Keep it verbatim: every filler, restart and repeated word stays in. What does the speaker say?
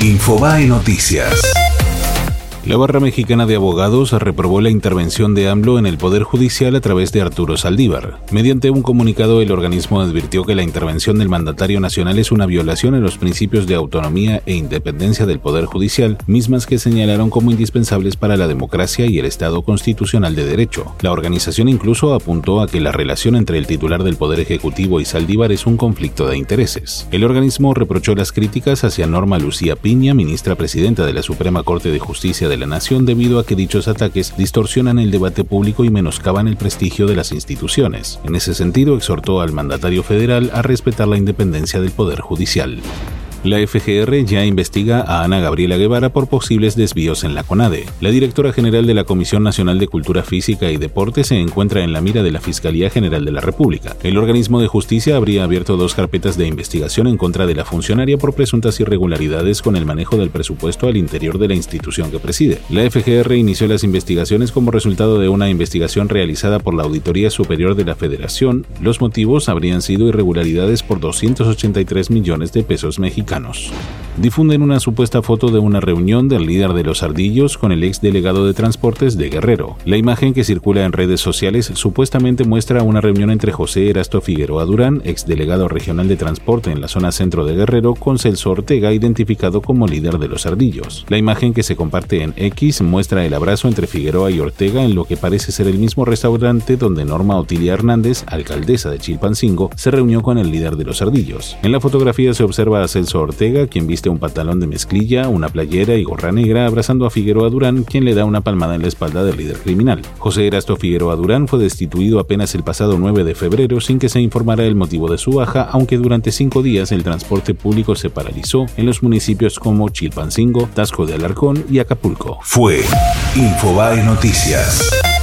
Infobae Noticias. La Barra Mexicana de Abogados reprobó la intervención de AMLO en el Poder Judicial a través de Arturo Saldívar. Mediante un comunicado, el organismo advirtió que la intervención del mandatario nacional es una violación a los principios de autonomía e independencia del Poder Judicial, mismas que señalaron como indispensables para la democracia y el Estado constitucional de derecho. La organización incluso apuntó a que la relación entre el titular del Poder Ejecutivo y Saldívar es un conflicto de intereses. El organismo reprochó las críticas hacia Norma Lucía Piña, ministra presidenta de la Suprema Corte de Justicia de la Nación, debido a que dichos ataques distorsionan el debate público y menoscaban el prestigio de las instituciones. En ese sentido, exhortó al mandatario federal a respetar la independencia del Poder Judicial. La F G R ya investiga a Ana Gabriela Guevara por posibles desvíos en la CONADE. La directora general de la Comisión Nacional de Cultura Física y Deporte se encuentra en la mira de la Fiscalía General de la República. El organismo de justicia habría abierto dos carpetas de investigación en contra de la funcionaria por presuntas irregularidades con el manejo del presupuesto al interior de la institución que preside. La F G R inició las investigaciones como resultado de una investigación realizada por la Auditoría Superior de la Federación. Los motivos habrían sido irregularidades por doscientos ochenta y tres millones de pesos mexicanos. Difunden una supuesta foto de una reunión del líder de los Ardillos con el ex delegado de Transportes de Guerrero. La imagen que circula en redes sociales supuestamente muestra una reunión entre José Erasto Figueroa Durán, ex delegado regional de transporte en la zona centro de Guerrero, con Celso Ortega, identificado como líder de los Ardillos. La imagen que se comparte en X muestra el abrazo entre Figueroa y Ortega en lo que parece ser el mismo restaurante donde Norma Otilia Hernández, alcaldesa de Chilpancingo, se reunió con el líder de los Ardillos. En la fotografía se observa a Celso Ortega, quien viste un pantalón de mezclilla, una playera y gorra negra, abrazando a Figueroa Durán, quien le da una palmada en la espalda del líder criminal. José Erasto Figueroa Durán fue destituido apenas el pasado nueve de febrero sin que se informara el motivo de su baja, aunque durante cinco días el transporte público se paralizó en los municipios como Chilpancingo, Taxco de Alarcón y Acapulco. Fue Infobae Noticias.